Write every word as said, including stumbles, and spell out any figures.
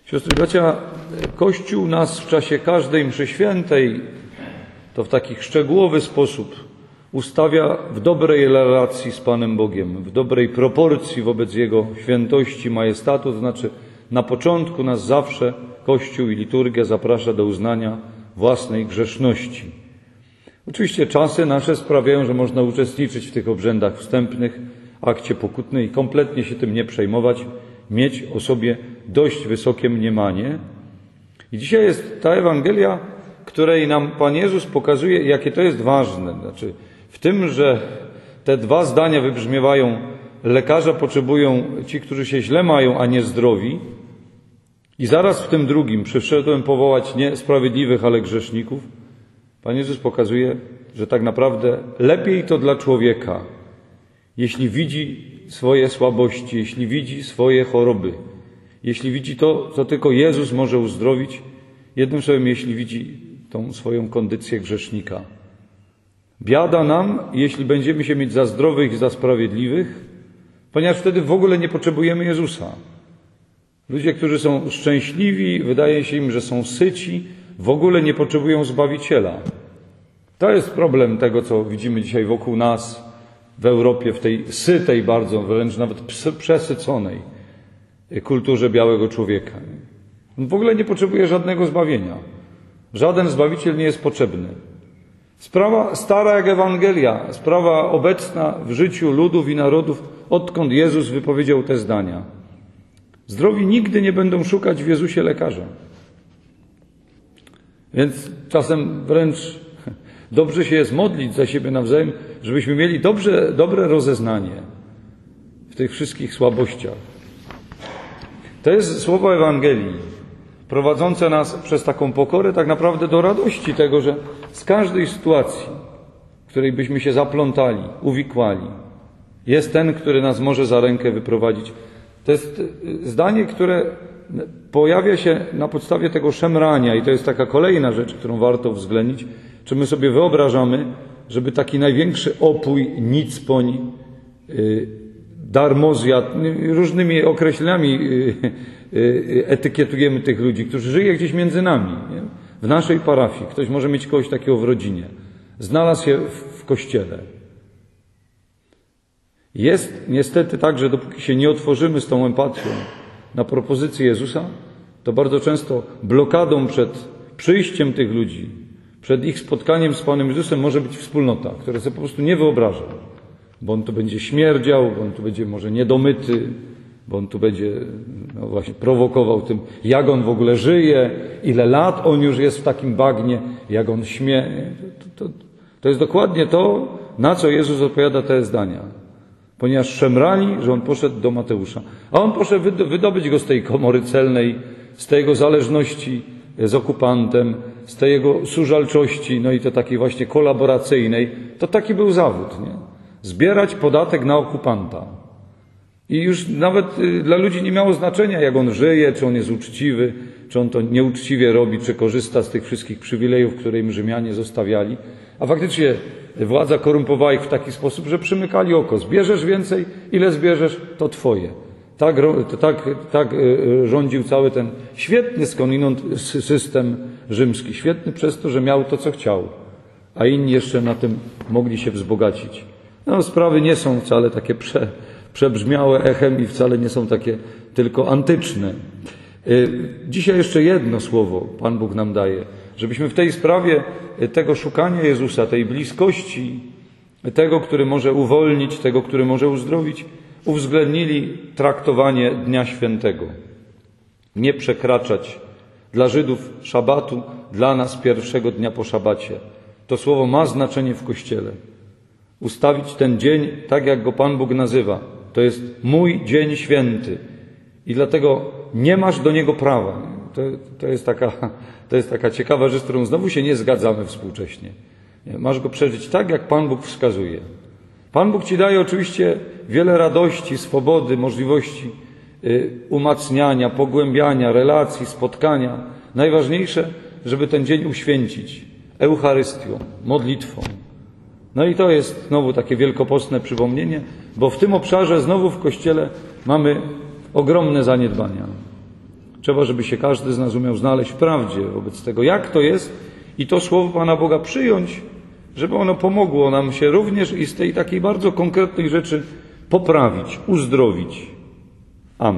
Siostry i bracia, Kościół nas w czasie każdej mszy świętej, to w taki szczegółowy sposób ustawia w dobrej relacji z Panem Bogiem, w dobrej proporcji wobec Jego świętości, majestatu, to znaczy na początku nas zawsze Kościół i liturgia zaprasza do uznania własnej grzeszności. Oczywiście czasy nasze sprawiają, że można uczestniczyć w tych obrzędach wstępnych, akcie pokutnej i kompletnie się tym nie przejmować, mieć o sobie dość wysokie mniemanie. I dzisiaj jest ta Ewangelia, której nam Pan Jezus pokazuje, jakie to jest ważne. Znaczy w tym, że te dwa zdania wybrzmiewają: lekarza potrzebują ci, którzy się źle mają, a nie zdrowi. I zaraz w tym drugim: przyszedłem powołać nie sprawiedliwych, ale grzeszników. Pan Jezus pokazuje, że tak naprawdę lepiej to dla człowieka, jeśli widzi swoje słabości, jeśli widzi swoje choroby, jeśli widzi to, co tylko Jezus może uzdrowić, jednym słowem, jeśli widzi tą swoją kondycję grzesznika. Biada nam, jeśli będziemy się mieć za zdrowych i za sprawiedliwych, ponieważ wtedy w ogóle nie potrzebujemy Jezusa. Ludzie, którzy są szczęśliwi, wydaje się im, że są syci, w ogóle nie potrzebują Zbawiciela. To jest problem tego, co widzimy dzisiaj wokół nas w Europie, w tej sytej bardzo, wręcz nawet przesyconej kulturze białego człowieka. On w ogóle nie potrzebuje żadnego zbawienia. Żaden Zbawiciel nie jest potrzebny. Sprawa stara jak Ewangelia, sprawa obecna w życiu ludów i narodów, odkąd Jezus wypowiedział te zdania. Zdrowi nigdy nie będą szukać w Jezusie lekarza. Więc czasem wręcz dobrze się jest modlić za siebie nawzajem, żebyśmy mieli dobrze, dobre rozeznanie w tych wszystkich słabościach. To jest słowo Ewangelii, prowadzące nas przez taką pokorę tak naprawdę do radości tego, że z każdej sytuacji, w której byśmy się zaplątali, uwikłali, jest ten, który nas może za rękę wyprowadzić. To jest zdanie, które pojawia się na podstawie tego szemrania i to jest taka kolejna rzecz, którą warto uwzględnić. Czy my sobie wyobrażamy, żeby taki największy opój, nicpoń, darmozjad, różnymi określeniami etykietujemy tych ludzi, którzy żyją gdzieś między nami, nie? W naszej parafii. Ktoś może mieć kogoś takiego w rodzinie. Znalazł się w kościele. Jest niestety tak, że dopóki się nie otworzymy z tą empatią na propozycję Jezusa, to bardzo często blokadą przed przyjściem tych ludzi, przed ich spotkaniem z Panem Jezusem może być wspólnota, która sobie po prostu nie wyobraża. Bo on tu będzie śmierdział, bo on tu będzie może niedomyty, bo on tu będzie no właśnie prowokował tym, jak on w ogóle żyje, ile lat on już jest w takim bagnie, jak on śmie. To, to, to jest dokładnie to, na co Jezus odpowiada te zdania. Ponieważ szemrali, że on poszedł do Mateusza. A on poszedł wydobyć go z tej komory celnej, z tej jego zależności z okupantem, z tej jego służalczości, no i to takiej właśnie kolaboracyjnej. To taki był zawód, nie? Zbierać podatek na okupanta. I już nawet dla ludzi nie miało znaczenia, jak on żyje, czy on jest uczciwy, czy on to nieuczciwie robi, czy korzysta z tych wszystkich przywilejów, które im Rzymianie zostawiali. A faktycznie władza korumpowała ich w taki sposób, że przymykali oko. Zbierzesz więcej, ile zbierzesz, to twoje. Tak, tak, tak rządził cały ten świetny skądinąd system rzymski. Świetny przez to, że miał to, co chciał, a inni jeszcze na tym mogli się wzbogacić. No, sprawy nie są wcale takie prze, przebrzmiałe echem i wcale nie są takie tylko antyczne. Dzisiaj jeszcze jedno słowo Pan Bóg nam daje, żebyśmy w tej sprawie tego szukania Jezusa, tej bliskości, tego, który może uwolnić, tego, który może uzdrowić, uwzględnili traktowanie Dnia Świętego. Nie przekraczać dla Żydów szabatu, dla nas pierwszego dnia po szabacie. To słowo ma znaczenie w Kościele. Ustawić ten dzień tak, jak go Pan Bóg nazywa. To jest mój dzień święty. I dlatego nie masz do niego prawa. To, to, jest, taka, to jest taka ciekawa rzecz, z którą znowu się nie zgadzamy współcześnie. Masz go przeżyć tak, jak Pan Bóg wskazuje. Pan Bóg ci daje oczywiście wiele radości, swobody, możliwości umacniania, pogłębiania, relacji, spotkania. Najważniejsze, żeby ten dzień uświęcić Eucharystią, modlitwą. No i to jest znowu takie wielkopostne przypomnienie, bo w tym obszarze znowu w Kościele mamy ogromne zaniedbania. Trzeba, żeby się każdy z nas umiał znaleźć w prawdzie wobec tego, jak to jest i to słowo Pana Boga przyjąć, żeby ono pomogło nam się również i z tej takiej bardzo konkretnej rzeczy poprawić, uzdrowić.